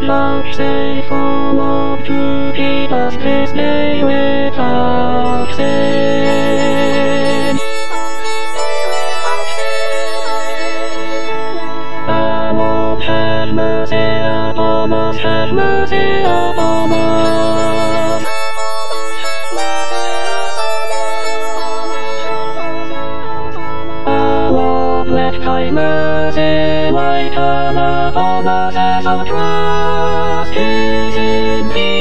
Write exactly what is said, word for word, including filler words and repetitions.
Love say full of truth, he does this day without sin. The Lord have mercy upon us, have mercy upon us. The Lord let thy mercy light come upon us as our trust is in thee.